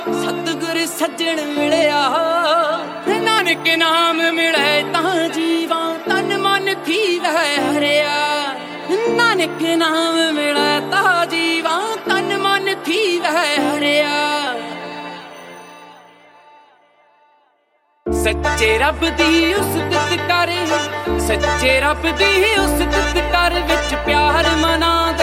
ਸਤਿਗੁਰ ਸੱਜਣ ਮਿਲਿਆ ਨਾਨਕ ਨਾਮ ਮਿਲੇ ਤਾਂ ਜੀਵਾਂ ਤਨ ਮਨ ਥੀਵੈ ਹਰਿਆ। ਨਾਨਕ ਨਾਮ ਮਿਲੇ ਤਾਂ ਜੀਵਾਂ ਤਨ ਮਨ ਥੀਵੈ ਹਰਿਆ। ਸੱਚੇ ਰੱਬ ਦੀ ਉਸਤਤ ਕਰ, ਸੱਚੇ ਰੱਬ ਦੀ ਉਸਤਤ ਕਰ, ਵਿੱਚ ਪਿਆਰ ਮਨਾਂ